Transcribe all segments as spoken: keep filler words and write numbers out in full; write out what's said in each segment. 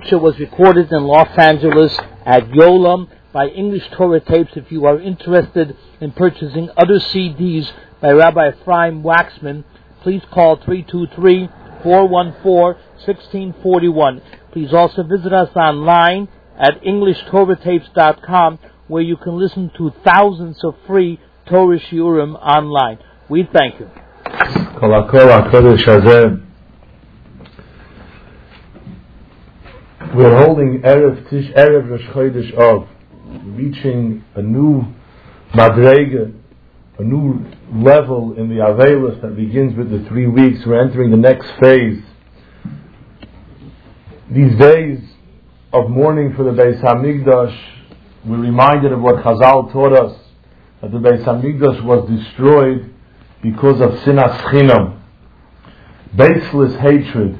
lecture was recorded in Los Angeles at Yolam by English Torah Tapes. If you are interested in purchasing other C Ds by Rabbi Ephraim Waxman, please call three two three, four one four, one six four one. Please also visit us online at english torah tapes dot com, where you can listen to thousands of free Torah Shiurim online. We thank you. We're holding Erev Tish, Erev Rosh Chodesh Av, reaching a new madrega, a new level in the Avelos that begins with the three weeks. We're entering the next phase. These days of mourning for the Beis Hamikdash, we're reminded of what Chazal taught us, that the Beis Hamikdash was destroyed because of sinas chinam, baseless hatred.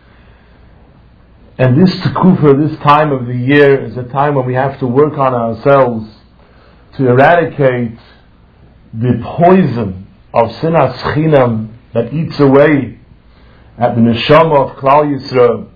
And this tekufa, this time of the year, is a time when we have to work on ourselves to eradicate the poison of sinas chinam that eats away at the neshama of Klal Yisrael.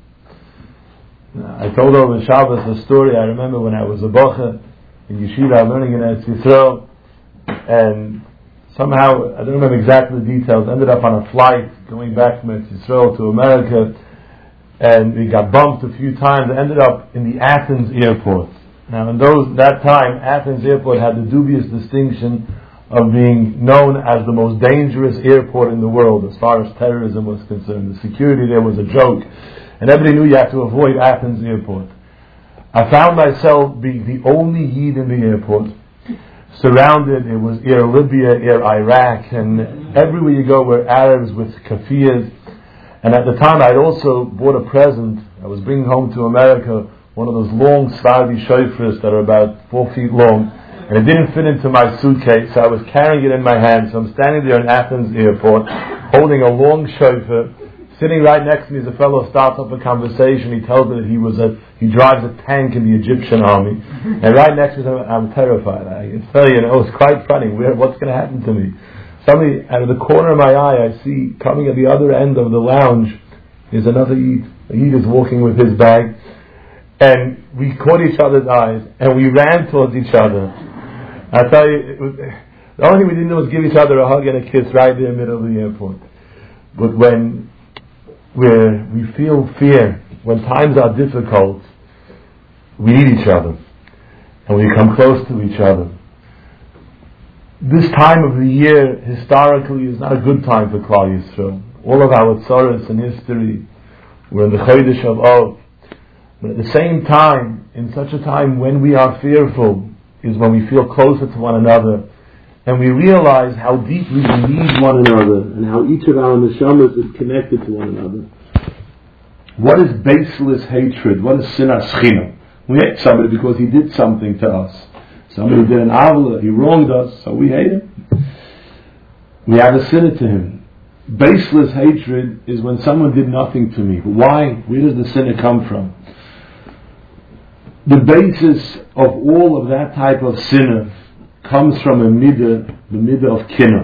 I told over Shabbos a story. I remember when I was a bocher in Yeshiva learning in Eretz Yisrael, and somehow, I don't remember exactly the details, ended up on a flight going back from Eretz Yisrael to America, and we got bumped a few times. I ended up in the Athens airport. Now, in those that time, Athens airport had the dubious distinction of being known as the most dangerous airport in the world as far as terrorism was concerned. The security there was a joke, and everybody knew you had to avoid Athens airport. I found myself being the only Yid in the airport, surrounded. It was Air Libya, Air Iraq, and everywhere you go were Arabs with kafiyas. And at the time, I'd also bought a present. I was bringing home to America one of those long Sephardi shofars that are about four feet long, and it didn't fit into my suitcase, so I was carrying it in my hand. So I'm standing there in Athens airport, holding a long shofar. Sitting right next to me is a fellow starts up a conversation. He tells me that he was a he drives a tank in the Egyptian army, and right next to him, I'm terrified. I can tell you, it was quite funny. Where, what's going to happen to me? Suddenly, out of the corner of my eye, I see coming at the other end of the lounge is another Yid. The Yid is walking with his bag, and we caught each other's eyes, and we ran towards each other. I tell you, it was, the only thing we didn't do was give each other a hug and a kiss right there in the middle of the airport. But when where we feel fear, when times are difficult, we need each other, and we come close to each other. This time of the year, historically, is not a good time for Klal Yisrael. All of our tzoros in history were in the Chodesh of Av. But at the same time, in such a time when we are fearful, is when we feel closer to one another, and we realize how deeply we need one another, and how each of our neshamas is connected to one another. What is baseless hatred? What is sinas chinam? We hate somebody because he did something to us. Somebody did an avla, he wronged us, so we hate him. We have a sinner to him. Baseless hatred is when someone did nothing to me. But why? Where does the sinner come from? The basis of all of that type of sinner comes from a midah, the midah of kinah.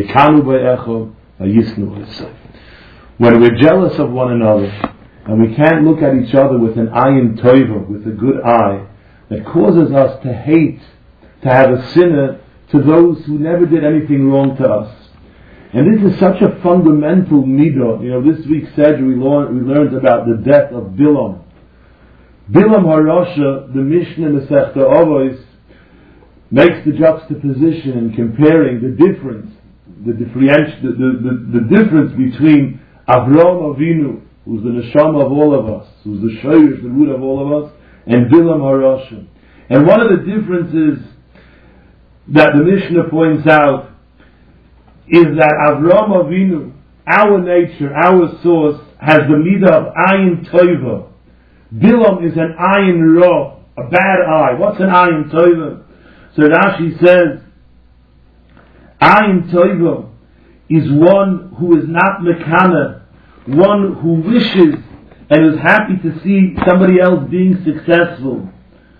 When we're jealous of one another, and we can't look at each other with an ayin toiva, with a good eye, that causes us to hate, to have a sinner to those who never did anything wrong to us. And this is such a fundamental midah. You know, this week's Seder we learned, we learned about the death of Bilam. Bilam HaRasha, the Mishnah Masechta Avos, makes the juxtaposition in comparing the difference, the, differenti- the, the, the, the difference between Avraham Avinu, who's the neshama of all of us, who's the shoyrish, the root of all of us, and Bilam HaRasha. And one of the differences that the Mishnah points out is that Avraham Avinu, our nature, our source, has the midah of ayin toiva. Bilam is an ayin ra, a bad eye. What's an ayin toiva? So Rashi says, ayin toiva is one who is not mekana, one who wishes and is happy to see somebody else being successful.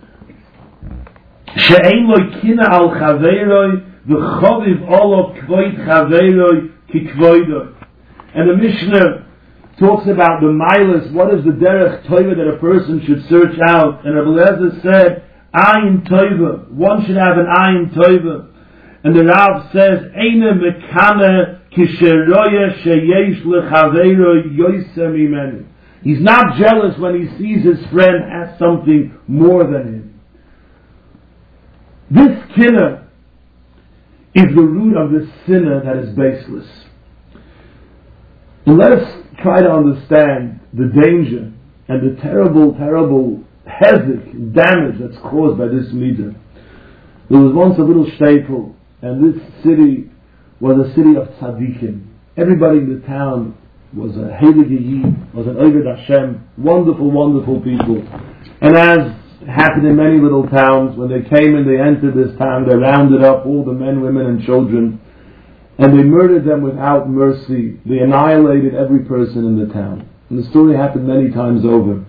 She'ein lo kina al chaveiroi v'choviv olav kvoid chaveiroi ki kvoidoi. And the Mishnah talks about the milas, what is the derech toiva that a person should search out. And Rabbi Eliezer said, ayin toiva, one should have an ayin toiva. And the Rav says, Eina mekane kisheroya sheyesh lechaveiro yoisem imenu. He's not jealous when he sees his friend has something more than him. This kinna is the root of this sinner that is baseless. And let us try to understand the danger and the terrible, terrible hezek, damage that's caused by this midah. There was once a little shtetl, and this city was a city of tzaddikim. Everybody in the town was a heilige yid, was an oved Hashem, wonderful, wonderful people. And as happened in many little towns, when they came and they entered this town, they rounded up all the men, women, and children, and they murdered them without mercy. They annihilated every person in the town. And the story happened many times over.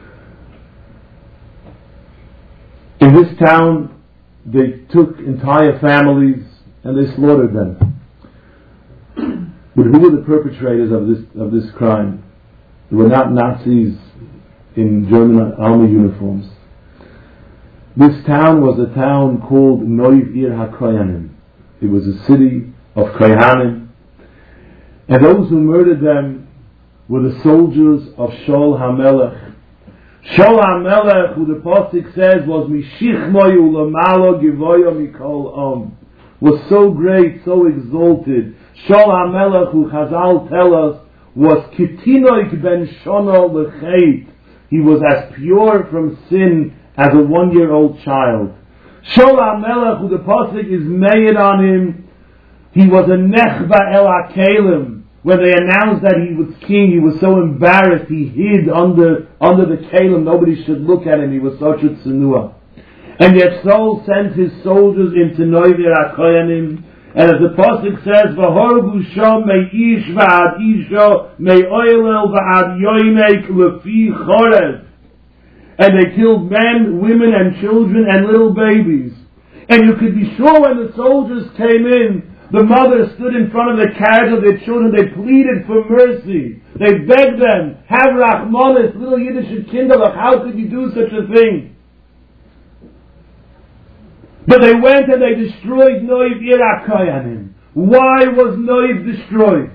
In this town, they took entire families and they slaughtered them. But who were the perpetrators of this of this crime? They were not Nazis in German army uniforms. This town was a town called Noiv Ir HaKoyanim. It was a city of Koyanim. And those who murdered them were the soldiers of Shaul HaMelech. Shaul HaMelech, who the Pasuk says was Mishichmoyu Lamalo Givoyo Mikol Om, was so great, so exalted. Shaul HaMelech, who Chazal tell us, was Kitinoik ben Shono Lecheit. He was as pure from sin as a one-year-old child. Shaul HaMelech, who the Pasuk is made on him, he was a Nechba El HaKelim. When they announced that he was king, he was so embarrassed, he hid under under the Kelim. Nobody should look at him. He was such a tzenua. And yet Saul sent his soldiers into Noiv Ir HaKoyanim. And as the Pasuk says, V'horgu shom me'ish v'ad isho me'oilel v'ad yoimek lefi chorev. And they killed men, women, and children, and little babies. And you could be sure when the soldiers came in, the mother stood in front of the carriage of their children. They pleaded for mercy. They begged them, have Rachmanis, little Yiddish kinderlach, how could you do such a thing? But they went and they destroyed Noiv Ir HaKoyanim. Why was Noiv destroyed?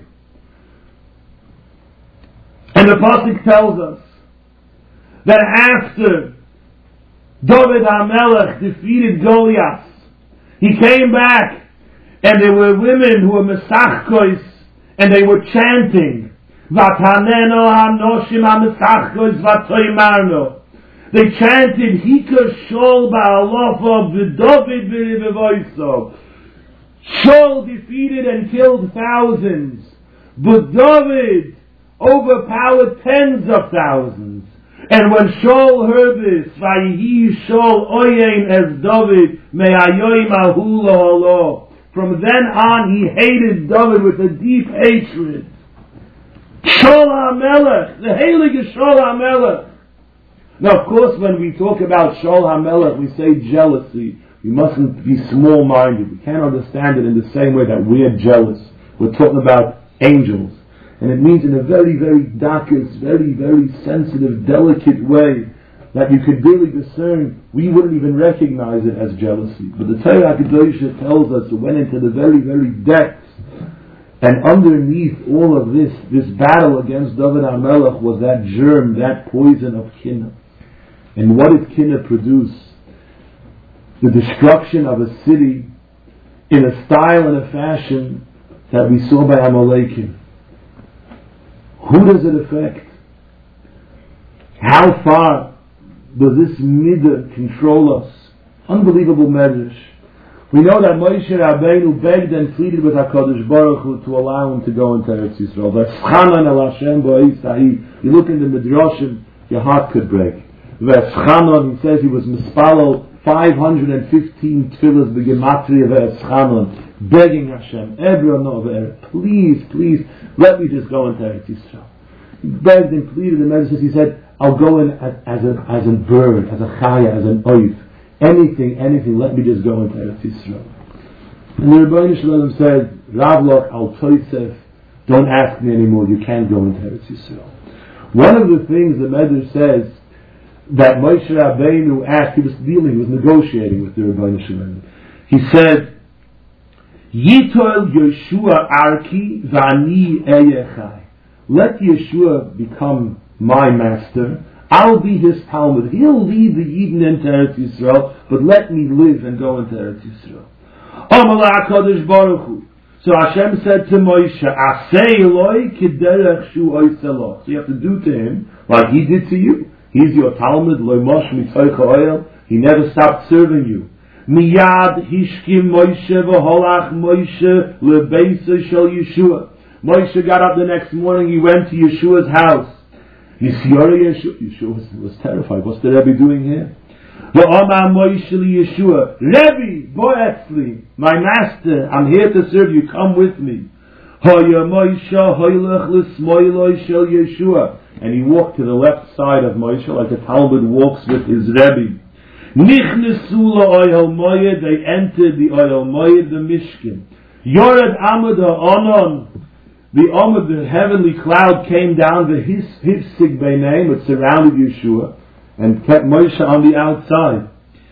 And the Pasuk tells us that after David HaMelech defeated Goliath, he came back. And there were women who were mesachkos, and they were chanting, Vataneno hanoshim ha-mesachkos vatoimarno. They chanted, Hika Shol ba'alofa v'David v'rivevoiso. Shol defeated and killed thousands, but David overpowered tens of thousands. And when Shaul heard this, Vayihi Shol oyein es David me'ayoim ahu lo. From then on, he hated David with a deep hatred. Shaul HaMelech, the Heilige Shaul HaMelech. Now, of course, when we talk about Shaul HaMelech, we say jealousy. We mustn't be small-minded. We can't understand it in the same way that we are jealous. We're talking about angels. And it means in a very, very darkest, very, very sensitive, delicate way that you could really discern. We wouldn't even recognize it as jealousy. But the Torah HaKadosh tells us it went into the very, very depths. And underneath all of this, this battle against David HaMelech was that germ, that poison of Kinna. And what did Kinna produce? The destruction of a city in a style and a fashion that we saw by Amalekim. Who does it affect? How far does this midah control us? Unbelievable measures. We know that Moshe Rabbeinu begged and pleaded with HaKadosh Baruch Hu to allow him to go into Eretz Yisrael. V'eschanan el Hashem ba'is. You look in the Midrashim, your heart could break. V'eschanan, he says he was mispalo five hundred fifteen tefillas b'gematria v'eschanan, begging Hashem, everyone over there, please, please, let me just go into Eretz Yisrael. He begged and pleaded, and Moses, he said, I'll go in as, as a as a bird, as a chaya, as an oif. Anything, anything, let me just go into Eretz Yisrael. And the Rebbeinu Shalom said, Rav Loch al Tosef, don't ask me anymore, you can't go into Eretz Yisrael. One of the things the Medrash says that Moshe Rabbeinu asked, he was dealing, he was negotiating with the Rebbeinu Shalom. He said, Yitol Yeshua Arki V'ani Eyechai. Let Yeshua become my master. I'll be his Talmud. He'll lead the Yidden into Eretz Yisrael, but let me live and go into Eretz Yisrael. Amalei HaKadosh Baruch Hu. So Hashem said to Moshe, Asei Eloi K'derech Shu Oiselo. So you have to do to him like he did to you. He's your Talmud, Lo Mosh Mitoich Ha'oil. He never stopped serving you. Miyad Hishkim Moshe V'holach Moshe Lebeisa Shel Yeshua. Moshe got up the next morning, he went to Yeshua's house. Yisiyore Yeshua, Yeshua was, was terrified. What's the Rebbe doing here? V'omar Moshe li Yeshua, Rebbe, Boetzli, my master, I'm here to serve you, come with me. Hoya Moshe hoylech l'smoiloi shel Yeshua. And he walked to the left side of Moshe, like a Talmud walks with his Rebbe. Nichnesu la'ohel moyed, they entered the oil moyed, the Mishkan. Yored amud ha'onon, the Amud, the heavenly cloud came down, the Hifsig Beinayim, it surrounded Yeshua, and kept Moshe on the outside.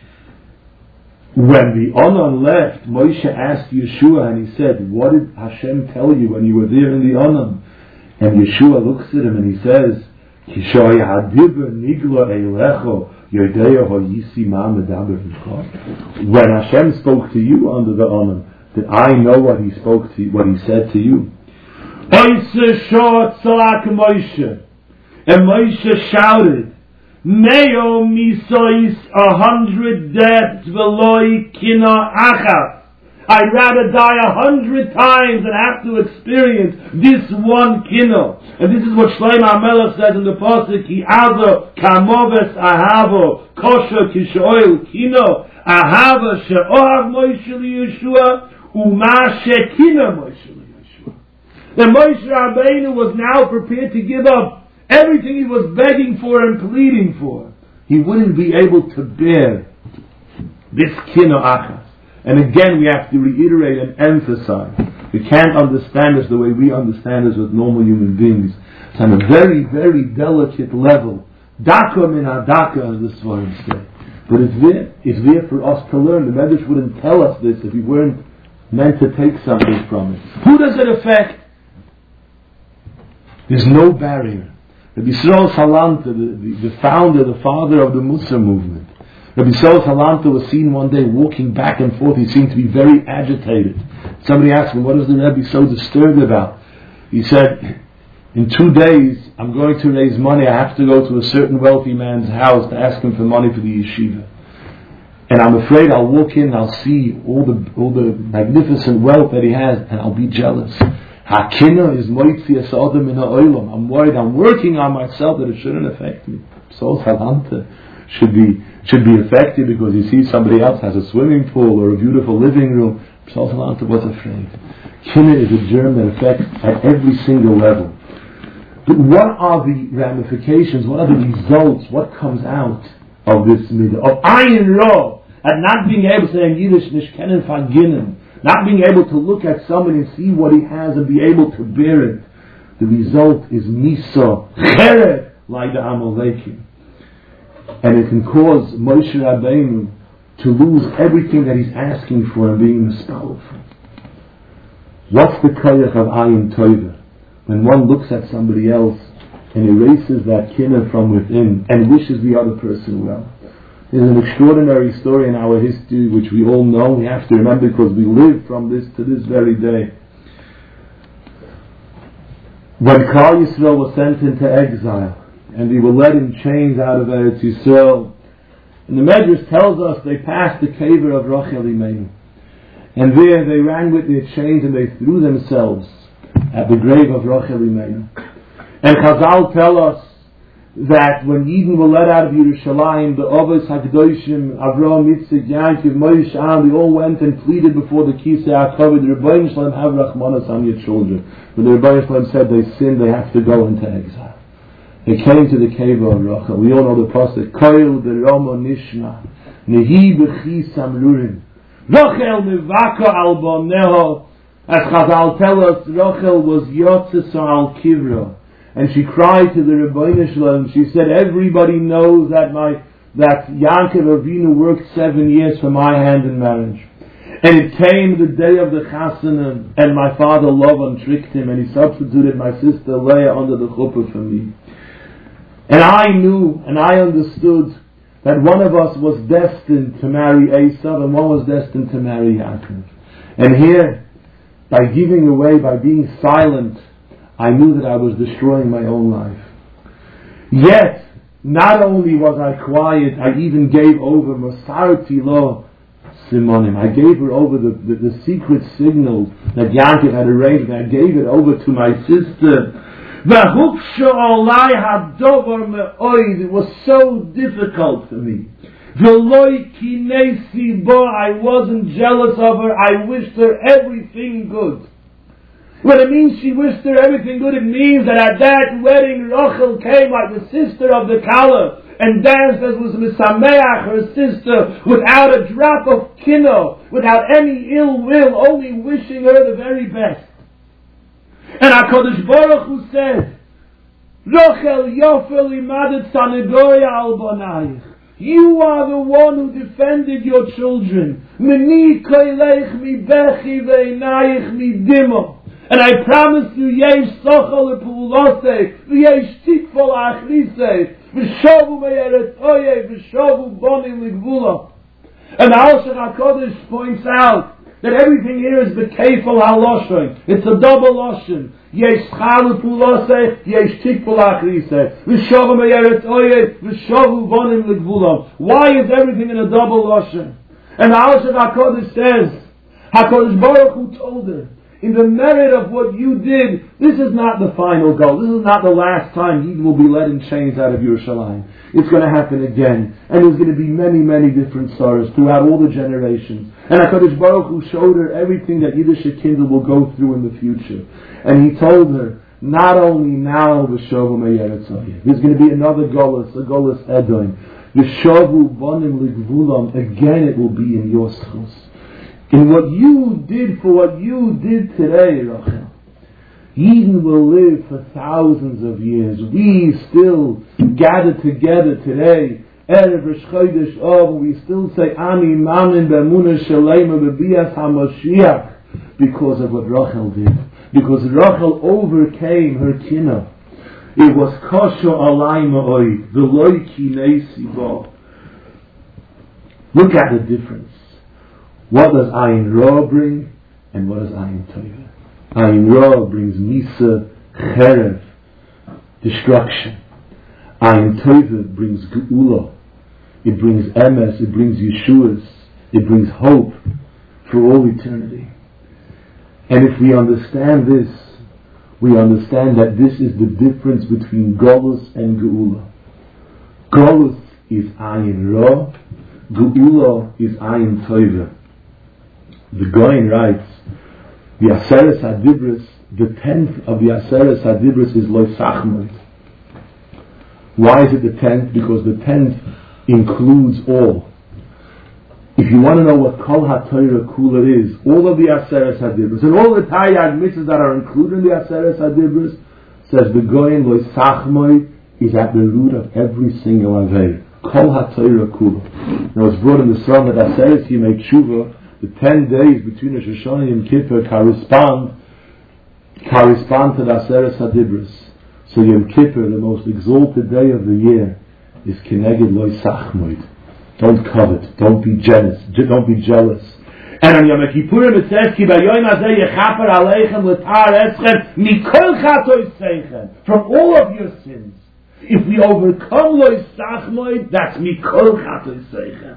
When the Onon left, Moshe asked Yeshua, and he said, what did Hashem tell you when you were there in the Onon? And Yeshua looks at him and he says, when Hashem spoke to you under the Onon, did I know what he spoke to you, what he said to you? Oise short salak Moshe, and Moshe shouted, Meo misois a hundred deaths veloi kina achas. I'd rather die a hundred times than have to experience this one kino. And this is what Shlomo HaMelech says in the pasuk, Ki avo kamoves ahavo kosher kishoil kino ahava she'ohav Moshe liYeshua uma shekina Moshe liYeshua. That Moshe Rabbeinu was now prepared to give up everything he was begging for and pleading for. He wouldn't be able to bear this kino achas. And again, we have to reiterate and emphasize, we can't understand this the way we understand this with normal human beings. It's on a very, very delicate level. Daka min adaka, as the Svarim say. But it's there. It's there for us to learn. The Medrash wouldn't tell us this if we weren't meant to take something from it. Who does it affect? There's no barrier. Rabbi Yisrael Salanta, the, the, the founder, the father of the Mussar movement, Rabbi Yisrael Salanta was seen one day walking back and forth. He seemed to be very agitated. Somebody asked him, what is the Rebbe so disturbed about? He said, in two days, I'm going to raise money. I have to go to a certain wealthy man's house to ask him for money for the yeshiva. And I'm afraid I'll walk in and I'll see all the, all the magnificent wealth that he has, and I'll be jealous. Hakina is moitzi asodem in ha'olam. I'm worried, I'm working on myself that it shouldn't affect me. So Salanta should be should be affected because he sees somebody else has a swimming pool or a beautiful living room. So Salanta was afraid. Kina is a germ that affects at every single level. But what are the ramifications? What are the results? What comes out of this midah of ayin ra, and not being able to say in Yiddish nishkenen faginen, not being able to look at somebody and see what he has and be able to bear it? The result is misa cheret like the Amalekim, and it can cause Moshe Rabbeinu to lose everything that he's asking for and being mispalel for. What's the koyach of ayin tovah? When one looks at somebody else and erases that kinah from within and wishes the other person well. There's an extraordinary story in our history which we all know. We have to remember because we live from this to this very day. When Klal Yisrael was sent into exile and they were led in chains out of Eretz Yisrael, and the Medrash tells us they passed the caver of Rachel Imenu, and there they ran with their chains and they threw themselves at the grave of Rachel Imenu. And Chazal tell us that when Yidden were led out of Yerushalayim, the Avos HaKadoshim, Avraham, Yitzchak, Yaakov, Moshe, Aaron, they all went and pleaded before the Kisei HaKavod, the Rebbeinu Shalom, have Rachmanas on your children. When the Rebbeinu Shalom said they sinned, they have to go into exile. They came to the cave of Rachel. We all know the pasuk, Koil be'Ramo Nishma, Nehi b'chi samlurim, Rachel mevaka al boneho, As Chazal tell us, Rachel was Yotzes al Kivra, and she cried to the Rebbeinu Shalom. She said, everybody knows that my that Yaakov Avinu worked seven years for my hand in marriage. And it came the day of the Chasana, and my father Lavan tricked him, and he substituted my sister Leah under the chuppah for me. And I knew, and I understood, that one of us was destined to marry Esav, and one was destined to marry Yaakov. And here, by giving away, by being silent, I knew that I was destroying my own life. Yet, not only was I quiet, I even gave over Masarti Lo Simonim. I gave her over the, the, the secret signals that Yaakov had arranged, and I gave it over to my sister. It was so difficult for me. I wasn't jealous of her. I wished her everything good. When it means she wished her everything good, it means that at that wedding Rachel came like the sister of the Kala and danced as was Misameach, her sister, without a drop of kino, without any ill will, only wishing her the very best. And HaKadosh Baruch Hu said, Rachel Yofel imadet sanegoya al banayich. You are the one who defended your children. Meni koilech mi bechi ve'inayich mi dimo. And I promise you, yesh sochal lepulosei, v'yesh tikfol achrisei, v'shovu me'eret oye, v'shovu bonim ligvula. And Al-Shach HaKodesh points out that everything here is bekefal haloshon. It's a double loshon. Yesh schal lepulosei, yesh tikfol achrisei, v'shovu me'eret oye, v'shovu bonim ligvula. Why is everything in a double loshon? And Al-Shach HaKodesh says, HaKodesh Baruch Hu told her, in the merit of what you did, this is not the final goal. This is not the last time Yidden will be led in chains out of Yerushalayim. It's going to happen again. And there's going to be many, many different sorrows throughout all the generations. And HaKadosh Baruch Hu showed her everything that Yiddish Kindle will go through in the future. And he told her, not only now, V'shovu me'yeretzoyeh. There's going to be another Golus, a Golus Edom. V'shovu bonim ligvulam. Again it will be in your schus. In what you did for what you did today, Rachel, Yidden will live for thousands of years. We still gather together today, Erev Rosh Chodesh Av, we still say, Ani Mamin B'emunah Shalema B'bias HaMashiach, because of what Rachel did. Because Rachel overcame her kina. It was Kosho Alai Ma'oi, V'loi Kinei Sivo. Look at the difference. What does Ayin Ra bring, and what does Ayin Toiva? Ayin Ra brings Misa, Cherev, destruction. Ayin Toiva brings Geula. It brings Emes, it brings Yeshuas, it brings hope for all eternity. And if we understand this, we understand that this is the difference between Golus and Geula. Golus is Ayin Ra, Geula is Ayin Toiva. The Goyen writes, the Aseres HaDibros, the tenth of the Aseres HaDibros is Lo Sachmoid. Why is it the tenth? Because the tenth includes all. If you want to know what Kol HaTorah Kula is, all of the Aseres HaDibros, and all the Taryag mitzvahs that are included in the Aseres HaDibros, says the Goyen Lo Sachmoid is at the root of every single Avei. Kol HaTorah Kula. Now it's brought in the Psalm that Aseres Yimei Tshuva, the ten days between Rosh Hashanah and Kippur correspond correspond to the Aseres HaDibros. So Yom Kippur, the most exalted day of the year, is Keneged Lo Sachmoid. Don't covet, don't be jealous, don't be jealous. And on Yom Kippurim it says, Ki b'yoyim hazeh yechaper aleichem l'tar eschem mikol chatois seichem, from all of your sins. If we overcome Lo Sachmoid, that's mikol chatois seichem.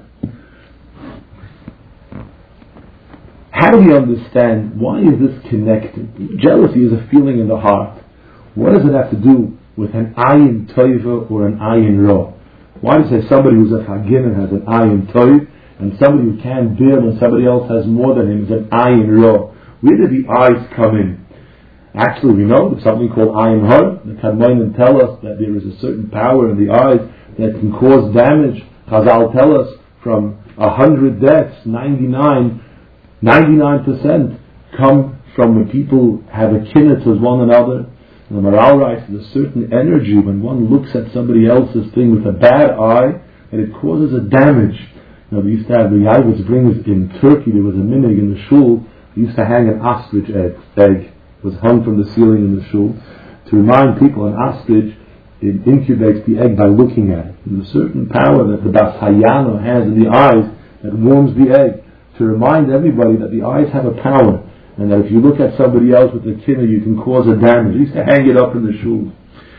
How do we understand, why is this connected? Jealousy is a feeling in the heart. What does it have to do with an Ayin Toiva or an Ayin Ra? Why does it say somebody who's a Chagin has an Ayin Toiv, and somebody who can't bear when somebody else has more than him is an Ayin Ra? Where do the eyes come in? Actually, we know there's something called Ayin Har. The Kadmonim tell us that there is a certain power in the eyes that can cause damage. Chazal tell us from a hundred deaths, ninety-nine ninety-nine percent come from when people have a kinna to one another. And the Maral writes there's a certain energy when one looks at somebody else's thing with a bad eye, and it causes a damage. You know, they used to have the Yavuz brings in Turkey, there was a minig in the shul, they used to hang an ostrich egg, egg was hung from the ceiling in the shul, to remind people an ostrich, it incubates the egg by looking at it. There's a certain power that the Bas Hayano has in the eyes that warms the egg, to remind everybody that the eyes have a power, and that if you look at somebody else with a kinna, you can cause a damage. They used to hang it up in the shul.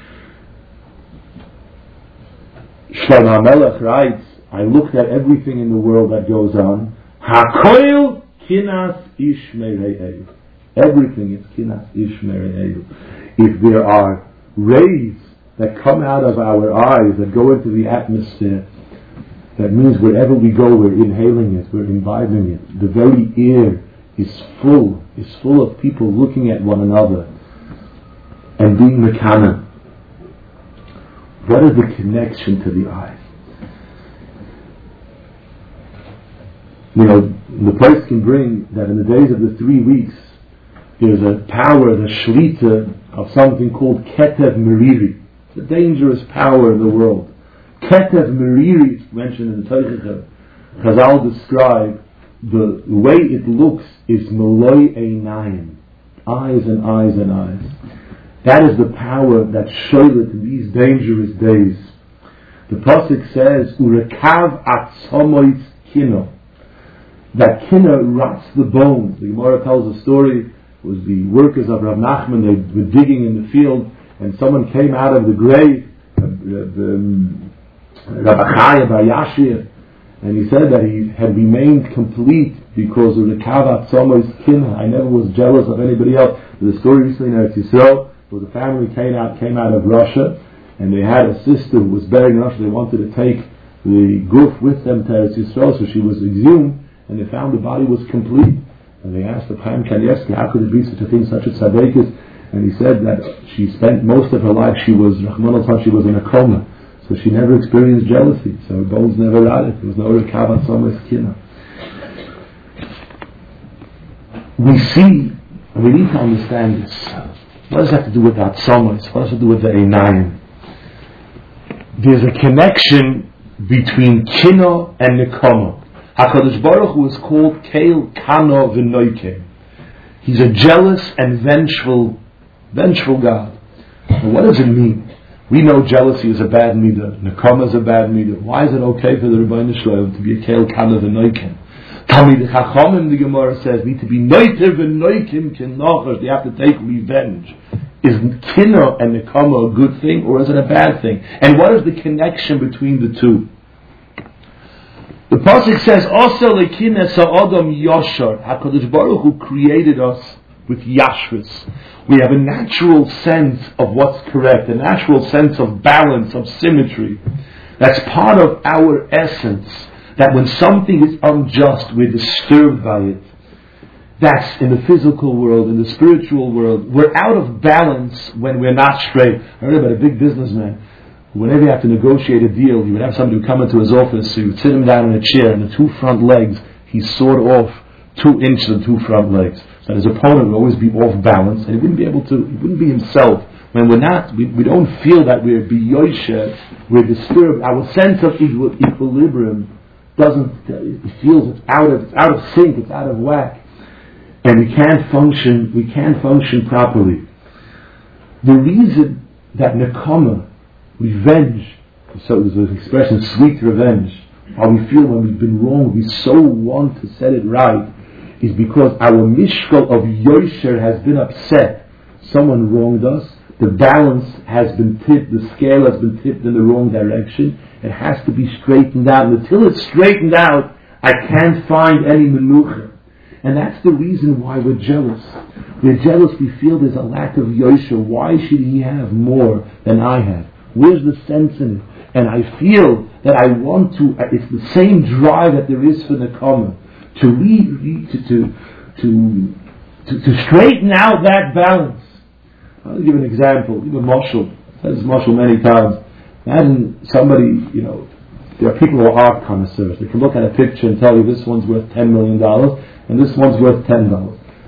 Shlomo HaMelech writes, I looked at everything in the world that goes on. Hakoil kinas ish merei. Everything is kinas ish merei. If there are rays that come out of our eyes, that go into the atmosphere, that means wherever we go, we're inhaling it, we're imbibing it. The very air is full, is full of people looking at one another and being mekana. What is the connection to the eyes? You know, the place can bring that in the days of the three weeks, there's a power, the shlita of something called Ketev Meriri. It's a dangerous power in the world. Ketev Meriri, it's mentioned in the Torah. Chazal describe the way it looks is Meloi Einayim. Eyes and eyes and eyes. That is the power that shoylet in these dangerous days. The Pasuk says, Urekav atzomoitz kino. That kina rots the bones. The Gemara tells a story. It was the workers of Rav Nachman. They were digging in the field, and someone came out of the grave, Rabbi Chaya Bar Yashir, and he said that he had remained complete because of the kavat somois kina. I never was jealous of anybody else. There's a story recently in Eretz Yisrael. There was a family came out came out of Russia, and they had a sister who was buried in Russia. They wanted to take the guf with them to Eretz Yisrael, so she was exhumed. And they found the body was complete. And they asked the Chaim Kanievsky, how could it be such a thing, such a tzaddikus? And he said that she spent most of her life, she was, Rahman al she was in a coma. So she never experienced jealousy. So her bones never rotted. There was no rekavat somes kina. We see, and we need to understand this. What does that have to do with that somes? What does it have to do with the einayim? There's a connection between kina and nekama. HaKadosh Baruch Hu is called Keil Kano V'Noike. He's a jealous and vengeful, vengeful God. And what does it mean? We know jealousy is a bad midah. Nekama is a bad midah. Why is it okay for the Rebbeinu Shalom to be a Keil Kano V'Noike? Talmid Chachamim, the Gemara says, need to be Noiter V'Noikim K'Nochash. They have to take revenge. Is Kina and Nekama a good thing, or is it a bad thing? And what is the connection between the two? The Pasuk says, "Also lekines ha'adam yashar." HaKadosh Baruch Hu created us with yashris. We have a natural sense of what's correct, a natural sense of balance, of symmetry. That's part of our essence. That when something is unjust, we're disturbed by it. That's in the physical world, in the spiritual world. We're out of balance when we're not straight. I heard about a big businessman. Whenever you have to negotiate a deal, he would have somebody who come into his office, so you would sit him down in a chair, and the two front legs, he sawed off two inches of two front legs. So his opponent would always be off balance, and he wouldn't be able to, he wouldn't be himself. When we're not, we, we don't feel that we're biyosheh, we're disturbed. Our sense of equilibrium doesn't, it feels it's out of, it's out of sync, it's out of whack. And we can't function, we can't function properly. The reason that nekama, revenge, so there's an expression, sweet revenge, how we feel when we've been wrong, we so want to set it right, is because our mishkal of yosher has been upset. Someone wronged us, the balance has been tipped, the scale has been tipped in the wrong direction, it has to be straightened out. Until it's straightened out, I can't find any menucha. And that's the reason why we're jealous. We're jealous, we feel there's a lack of yosher. Why should he have more than I have? Where's the sense in it? And I feel that I want to, it's the same drive that there is for Nekama, to, re, to, to, to, to, to straighten out that balance. I'll give an example, give a mashal. I've said this mashal many times. Imagine somebody, you know, there are people who are art connoisseurs. They can look at a picture and tell you this one's worth ten million dollars and this one's worth ten dollars.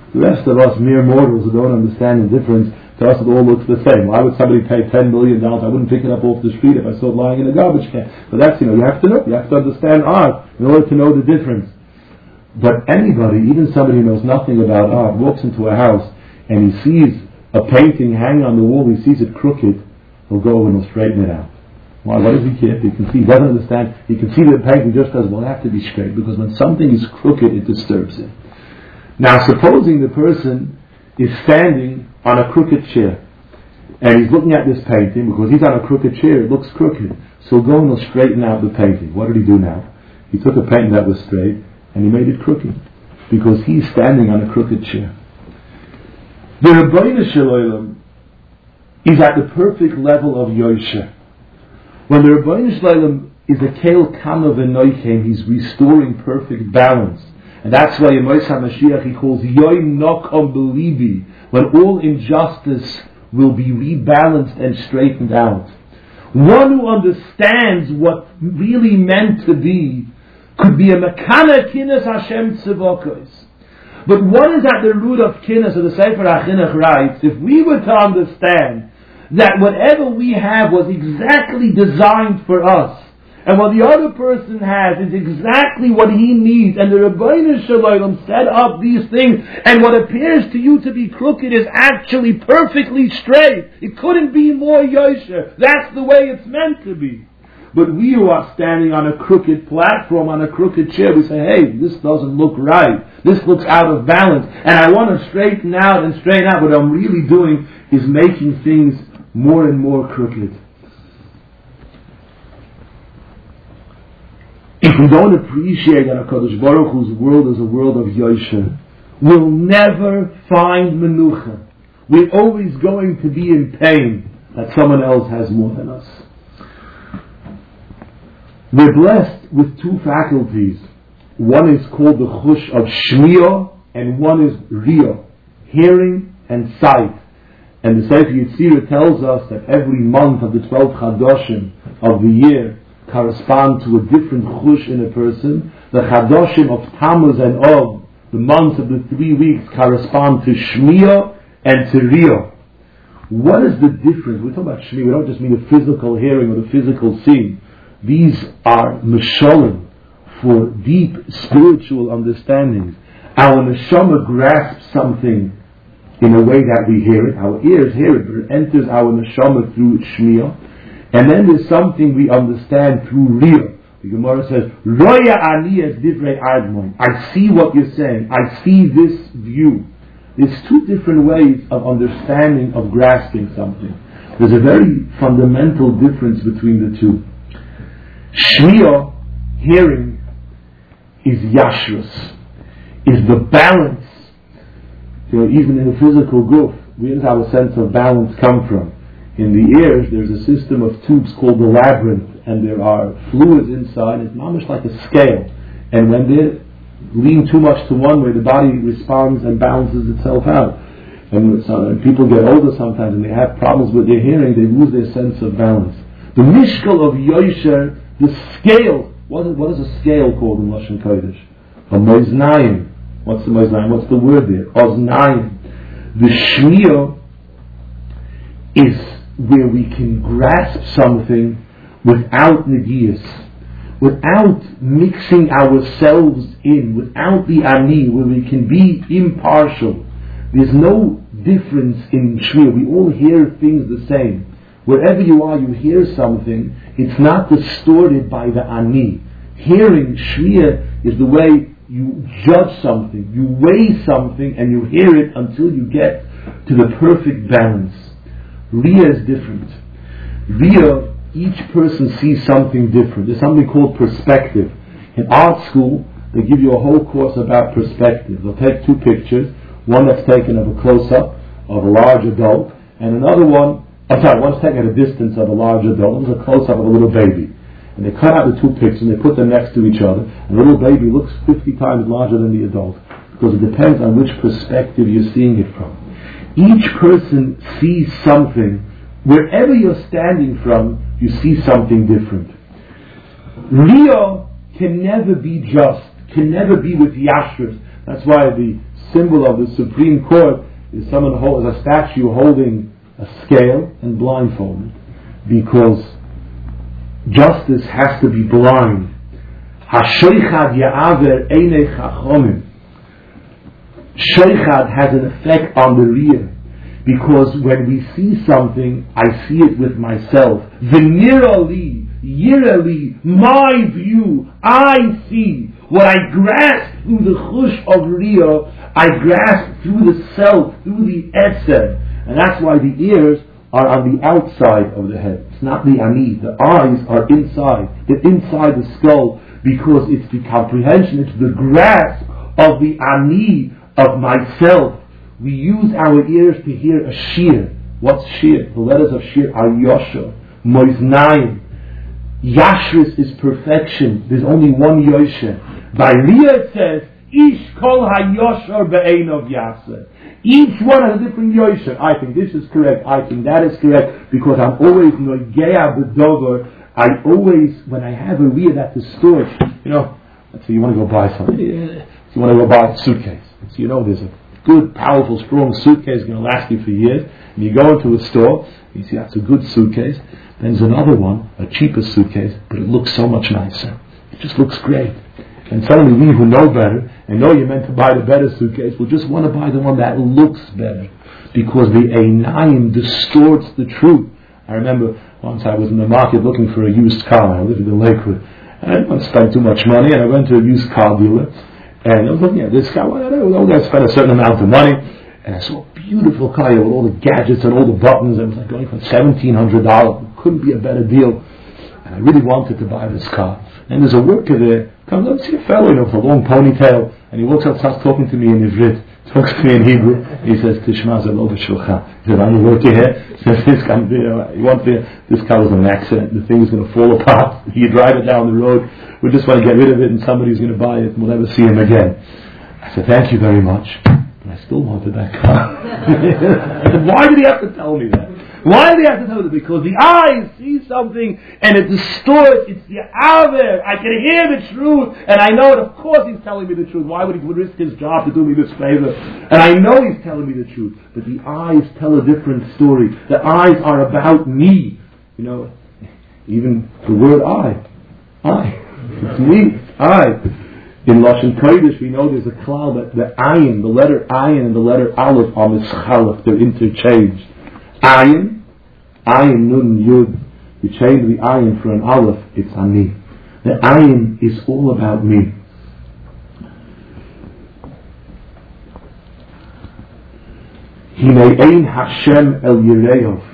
The rest of us, mere mortals who don't understand the difference, to us it all looks the same. Why would somebody pay ten million dollars? I wouldn't pick it up off the street if I saw it lying in a garbage can. But that's, you know, you have to know, you have to understand art in order to know the difference. But anybody, even somebody who knows nothing about art, walks into a house and he sees a painting hanging on the wall, he sees it crooked, he'll go and he'll straighten it out. Why? What does he care? He can see, he doesn't understand. He can see the painting just as well have to be straight, because when something is crooked, it disturbs him. Now, supposing the person is standing on a crooked chair, and he's looking at this painting, because he's on a crooked chair, it looks crooked. So he'll go and he'll straighten out the painting. What did he do now? He took a painting that was straight, and he made it crooked, because he's standing on a crooked chair. The Rebbeinu Shalom is at the perfect level of Yosher. When the Rebbeinu Shalom is a Keil Kama V'Noichem, he's restoring perfect balance. And that's why in Moshe HaMashiach he calls Yoim Nokom Belibi, when all injustice will be rebalanced and straightened out. One who understands what really meant to be could be a Mekana Kinnas Hashem Tzivokos. But what is at the root of Kinnas, of the Sefer HaChinuch writes, if we were to understand that whatever we have was exactly designed for us, and what the other person has is exactly what he needs, and the Rebbeinu Shalom set up these things, and what appears to you to be crooked is actually perfectly straight. It couldn't be more yosher. That's the way it's meant to be. But we who are standing on a crooked platform, on a crooked chair, we say, hey, this doesn't look right. This looks out of balance. And I want to straighten out and straighten out. What I'm really doing is making things more and more crooked. If we don't appreciate that HaKadosh Baruch Hu's world is a world of Yosher, we'll never find Menucha. We're always going to be in pain that someone else has more than us. We're blessed with two faculties. One is called the Chush of Shmiya, and one is Riya, hearing and sight. And the Sefer Yetzirah tells us that every month of the twelve Chadoshim of the year correspond to a different chush in a person. The Chadoshim of Tammuz and Av, the months of the three weeks, correspond to Shmiya and to Riya. What is the difference? We're talking about Shmiya, we don't just mean the physical hearing or the physical seeing. These are Mesholim for deep spiritual understandings. Our Neshama grasps something in a way that we hear it. Our ears hear it, but it enters our Neshama through Shmiya. And then there's something we understand through Riya. The Gemara says, Roya ani es divrei admon. I see what you're saying. I see this view. There's two different ways of understanding, of grasping something. There's a very fundamental difference between the two. Shmiya, hearing, is yashrus, is the balance. You know, even in the physical goof, where does our sense of balance come from? In the ears, there's a system of tubes called the labyrinth, and there are fluids inside. It's almost like a scale. And when they lean too much to one way, the body responds and balances itself out. And when people get older sometimes and they have problems with their hearing, they lose their sense of balance. The mishkal of Yosher, the scale, what is, what is a scale called in Lashon Kodesh? A moiznayim. What's the moiznayim? What's the word there? Oznayim. The shmiya is where we can grasp something without negias, without mixing ourselves in, without the ani, where we can be impartial. There's no difference in shmiya. We all hear things the same. Wherever you are, you hear something. It's not distorted by the ani. Hearing, shmiya, is the way you judge something. You weigh something and you hear it until you get to the perfect balance. Riya is different. Riya, each person sees something different. There's something called perspective. In art school, they give you a whole course about perspective. They'll take two pictures, one that's taken of a close-up of a large adult, and another one, I'm sorry, one's taken at a distance of a large adult, one's a close-up of a little baby. And they cut out the two pictures and they put them next to each other, and the little baby looks fifty times larger than the adult, because it depends on which perspective you're seeing it from. Each person sees something. Wherever you're standing from, you see something different. Riya can never be just, can never be with yashrus. That's why the symbol of the Supreme Court is someone hold, as a statue holding a scale and blindfolded, because justice has to be blind. Hashoichad ya'aver einei chachomim. Shoichad has an effect on the rear, because when we see something, I see it with myself. V'nirali, yirali, my view, I see. What I grasp through the chush of Riyah, I grasp through the self, through the etzer. And that's why the ears are on the outside of the head. It's not the ani. The eyes are inside. They're inside the skull, because it's the comprehension, it's the grasp of the ani, of myself. We use our ears to hear a shir. What's shir? The letters of shir are yosher, moiznayim. Yashris is perfection. There's only one yosher. By Riyah it says, Ish kol ha-yosher be'enov yaseh. Each one has a different yosher. I think this is correct. I think that is correct, because I'm always nogeya b'dover. I always, when I have a Riyah that distorts, you know, let's say you want to go buy something. You want to go buy a suitcase. So you know there's a good, powerful, strong suitcase going to last you for years. And you go into a store, you see that's a good suitcase. Then there's another one, a cheaper suitcase, but it looks so much nicer. It just looks great. And suddenly we who know better, and know you're meant to buy the better suitcase, will just want to buy the one that looks better. Because the einayim distorts the truth. I remember once I was in the market looking for a used car. I lived in Lakewood. And I didn't want to spend too much money, and I went to a used car dealer. And I was looking at this car. Well, I don't know, I spent a certain amount of money. And I saw a beautiful car with all the gadgets and all the buttons. And it was like going for seventeen hundred dollars. Couldn't be a better deal. And I really wanted to buy this car. And there's a worker there. Comes up, see a fellow, you know, with a long ponytail. And he walks out, starts talking to me in Ivrit. Talks to me in Hebrew. He says, Tishma zelo b'shulcha. He said, I'm working here. He says, this car, you want the, this car was an accident. The thing is going to fall apart. You drive it down the road. We just want to get rid of it, and somebody's going to buy it, and we'll never see him again. I said, thank you very much. But I still wanted that car. I said, why did he have to tell me that? Why did he have to tell me that? Because the eyes see something, and it distorts. It's the aver. I can hear the truth, and I know it. Of course he's telling me the truth. Why would he risk his job to do me this favor? And I know he's telling me the truth. But the eyes tell a different story. The eyes are about me. You know, even the word I. I. It's me. I. In Lashon Kodesh, we know there's a cloud that the ayin, the letter ayin and the letter aleph are mischalef. They're interchanged. Ayin, ayin nun yud. You change the ayin for an aleph, it's ani. The ayin is all about me. Hinei ein Hashem el Yireov.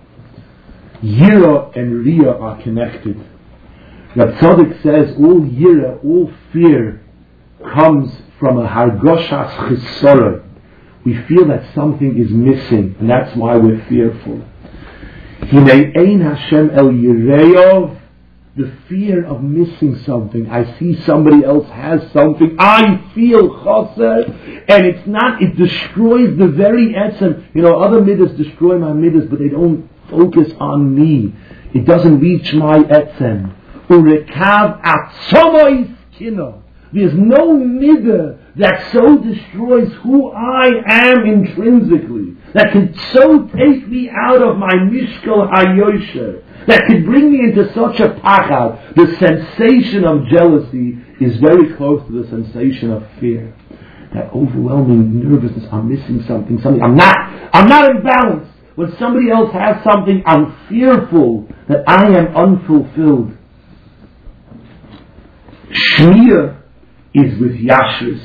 Yira and Riyah are connected. Rab Tzadok says all Yira, all fear comes from a hargoshas chisora. We feel that something is missing, and that's why we're fearful. Hinei ein Hashem el Yireov. The fear of missing something. I see somebody else has something. I feel chaser, and it's not. It destroys the very essence. You know, other midas destroy my midas, but they don't focus on me. It doesn't reach my etzem. Urekav atzomois kino. There's no midah that so destroys who I am intrinsically, that can so take me out of my mishkal hayosher, that could bring me into such a pachad. The sensation of jealousy is very close to the sensation of fear. That overwhelming nervousness, I'm missing something, something. I'm not, I'm not in balance. When somebody else has something, I'm fearful that I am unfulfilled. Shmir is with Yashris.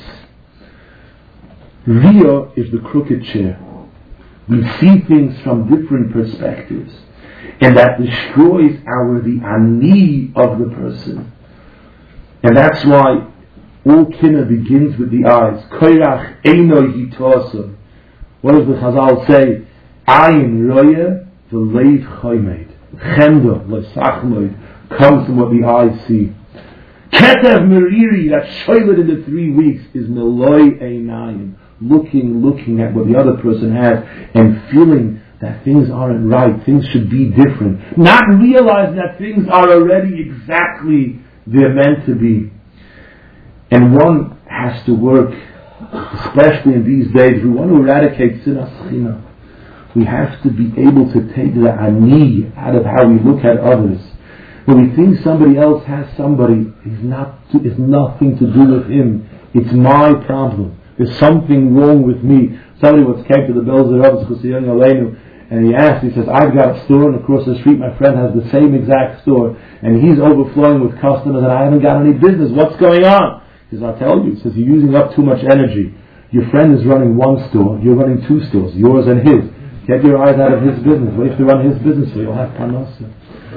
Riyah is the crooked chair. We see things from different perspectives, and that destroys our the ani of the person. And that's why all kinna begins with the eyes. Koirach eino hitosam. What does the Chazal say? Ayin roya v'leiv choymed. Chemda l'sachloid comes from what the eyes see. Ketev meriri, that shoylet in the three weeks, is meloi einayim. Looking, looking at what the other person has, and feeling that things aren't right, things should be different. Not realizing that things are already exactly they're meant to be. And one has to work especially in these days, we want to eradicate sinas china. We have to be able to take the ani out of how we look at others. When we think somebody else has somebody, it's not, it's nothing to do with him. It's my problem. There's something wrong with me. Somebody once came to the Belzer Rav, and he asked, he says, I've got a store, and across the street my friend has the same exact store, and he's overflowing with customers, and I haven't got any business. What's going on? He says, I'll tell you. He says, you're using up too much energy. Your friend is running one store, you're running two stores, yours and his. Get your eyes out of his business. Wait to run his business so you'll have parnasa.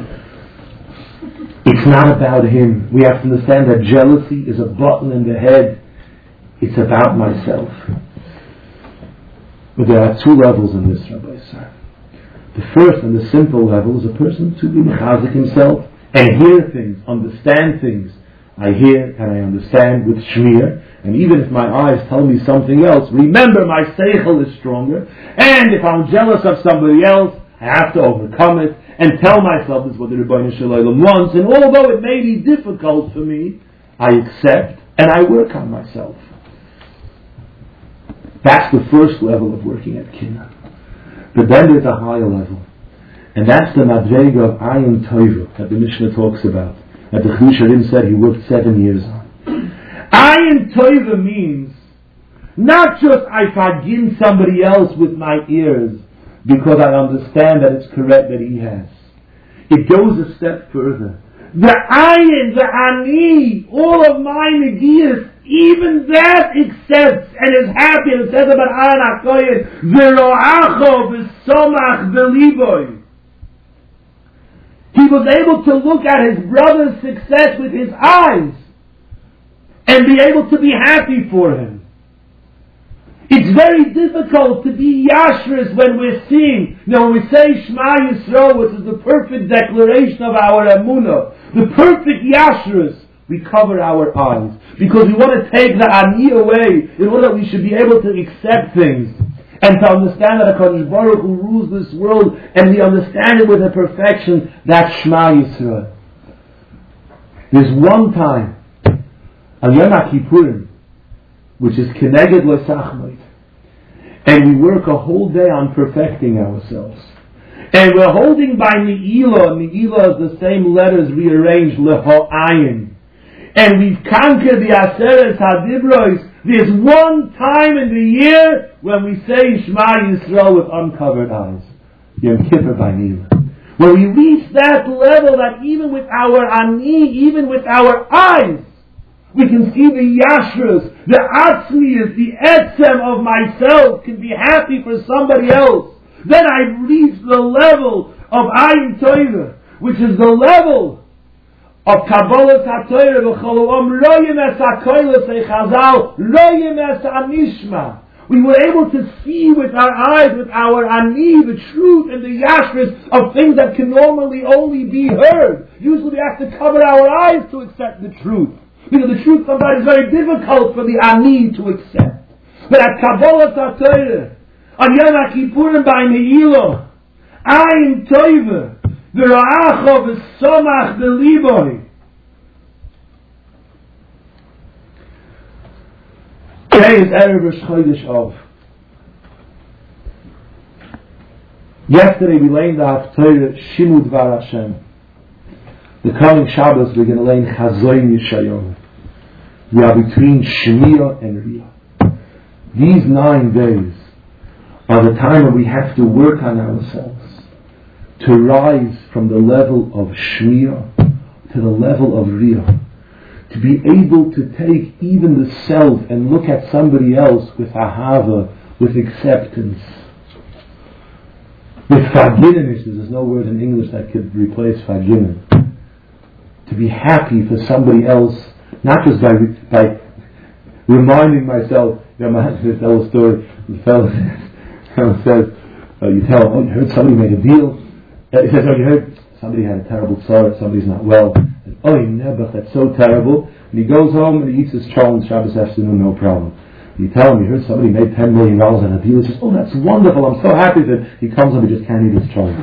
It's not about him. We have to understand that jealousy is a button in the head. It's about myself. But there are two levels in this, Rabbi Sar. The first and the simple level is a person to be mechazik himself and hear things, understand things. I hear and I understand with shmir, and even if my eyes tell me something else, remember my seichel is stronger, and if I'm jealous of somebody else, I have to overcome it and tell myself this is what the Rebbeinu Shalom wants, and although it may be difficult for me, I accept and I work on myself. That's the first level of working at Kinna. But then there's a higher level, and that's the madrega of ayin toiva that the Mishnah talks about, that the Chusharim said he worked seven years on. Ayin toiva means not just I fagin somebody else with my ears because I understand that it's correct that he has. It goes a step further. The ayin, the ani, all of my negias, even that accepts and is happy, and it says about Aaron HaKoyen, V'ro'acho v'somach v'liboy. He was able to look at his brother's success with his eyes and be able to be happy for him. It's very difficult to be yashrus when we're seeing, you know, when we say Shema Yisrael, which is the perfect declaration of our emunah, the perfect yashrus, we cover our eyes because we want to take the ani away in order that we should be able to accept things and to understand that HaKadosh Baruch Hu rules this world, and we understand it with a perfection. That's Shema Yisrael. There's one time on Yom Kippurim, which is Keneged L'Sachmoid, and we work a whole day on perfecting ourselves. And we're holding by Ne'ilah. Ne'ilah is the same letters rearranged, Leho'ayin. And we've conquered the Aseret HaDibros. There's one time in the year when we say Shema Yisrael with uncovered eyes. Yom Kippur by Ne'ilah. When we reach that level that even with our ani, even with our eyes, we can see the yashrus, the atzmiyas, the etzem of myself can be happy for somebody else. Then I reach the level of ayin toiva, which is the level of Kabbalah HaTorah, v'choloam lo yemes ha'koilos ha'chazal, lo yemes ha'nishma. We were able to see with our eyes, with our ani, the truth and the yashrus of things that can normally only be heard. Usually we have to cover our eyes to accept the truth. Because the truth sometimes is very difficult for the ani to accept. But at Kabbalah HaTorah, on Yom Kippurim by Ne'ilah, ayin toiva, v'ra'acho v'somach v'liboy. Today is Erev Rosh Chodesh Av. Yesterday we learned the Haftorah Shimud Dvar Hashem. The coming Shabbos we're going to learn Chazoin Yishayom. We are between Shemira and Riyah. These nine days are the time when we have to work on ourselves to rise from the level of Shmira to the level of Riyah. To be able to take even the self and look at somebody else with ahava, with acceptance. With fagininus, there's no word in English that could replace faginin. To be happy for somebody else, not just by by reminding myself. You know, I have to tell a story. The fellow says, says uh, you tell him, oh, you heard somebody made a deal. Uh, he says, oh, you heard somebody had a terrible tzara, somebody's not well. And, oh, never, that's so terrible. And he goes home and he eats his chow on Shabbos afternoon, no problem. And you tell him, you heard somebody made ten million dollars on a deal. He says, oh, that's wonderful, I'm so happy that he comes home and just can't eat his chow.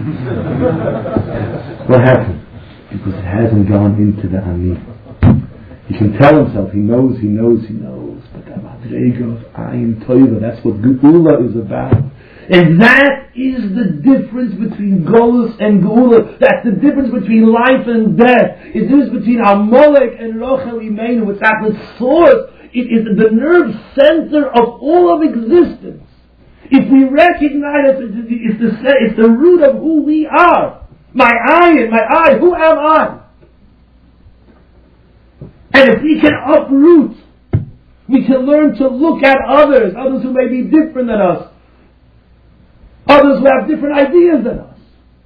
What happened? Because it hasn't gone into the ani. He can tell himself, he knows, he knows, he knows, but Madrega of Ayin Toiva. That's what Geula is about. And that is the difference between Golus and Geula. That's the difference between life and death. It's the difference between Amalek and Rochel Imeinu. It's at the source. It is the nerve center of all of existence. If we recognize it, it's the, it's the root of who we are. My Ayin, my I, who am I? And if we can uproot, we can learn to look at others, others who may be different than us, others who have different ideas than us.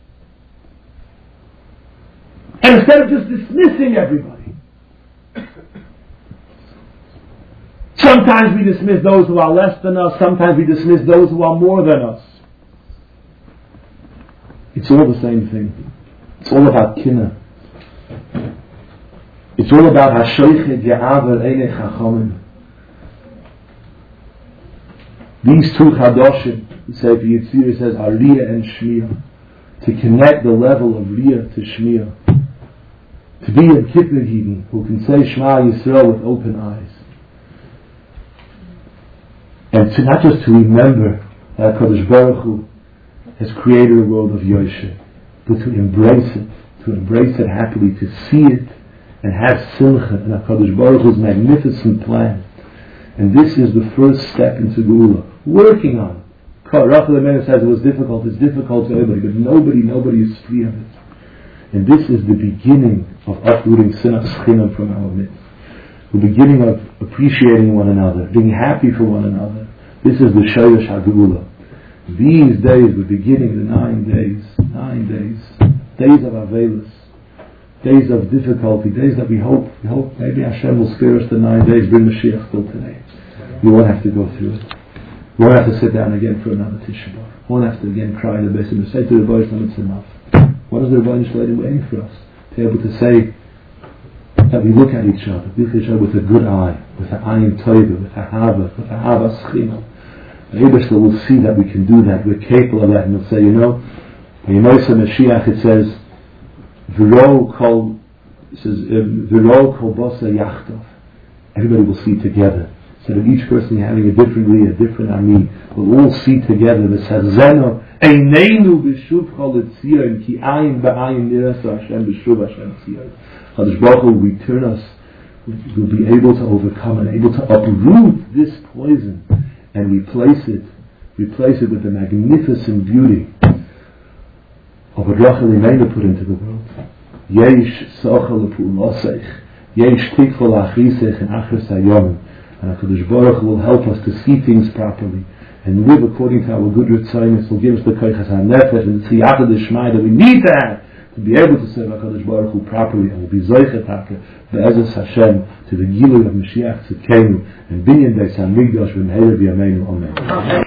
And instead of just dismissing everybody, sometimes we dismiss those who are less than us, sometimes we dismiss those who are more than us. It's all the same thing. It's all about kinna. It's all about Hashoichet Ya'aver Einei Chachamim. These two Chadoshim, the Sefer Yetzirah says, are Riyah and Shmiya. To connect the level of Riyah to Shmiya. To be a Kippur Yidden who can say Shema Yisrael with open eyes. And to not just to remember that HaKadosh Baruch Hu has created a world of Yosher, but to embrace it, to embrace it happily, to see it, and have simcha in HaKadosh Baruch Hu's magnificent plan. And this is the first step into Geula. Working on it. Rachel Imenu says it was difficult. It's difficult to everybody, but nobody, nobody is free of it. And this is the beginning of uprooting sinas chinam from our midst. The beginning of appreciating one another, being happy for one another. This is the Shoresh HaGeula. These days, the beginning, the nine days, nine days, days of Avelis, days of difficulty, days that we hope, we hope maybe Hashem will spare us the nine days, bring Mashiach still today. We won't have to go through it. We won't have to sit down again for another Tisha B'Av. We won't have to again cry the best and say to the boys, it's enough. What is the Rebbeinu Shalom waiting for us? To be able to say that we look at each other, look at each other with a good eye, with an ayin toiva, with a hava, with a hava schina. The Eibishter will see that we can do that, we're capable of that, and he'll say, you know, in Yemosha Mashiach it says, V'ro kol, it says, V'ro kol bosa yachtov. Everybody will see together. Instead of each person having a different riyah, a different ami, we'll all see together. The Sazeno, Eineinu b'shuv kol etzion, ki ayin ba'ayin nirasa Hashem b'shuv Hashem tzion. Chadosh Baruch Hu will return us, we'll be able to overcome and able to uproot this poison and replace it, replace it with the magnificent beauty of what Rachel Imeinu put into the world. Yesh sochel lepu'uloseich, yesh tikva la'achisech and achris hayom. And HaKadosh Baruch Hu will help us to see things properly and live according to our good ritzaynus. Will give us the koichas hanefesh and the tziyata d'shmai that we need to have to be able to serve HaKadosh Baruch Hu properly, and will be zoichet hake be'ezus Hashem to the Gilui of Mashiach Tzidkenu and Binyan Beis HaMikdash v'mheir b'yameinu. Amen.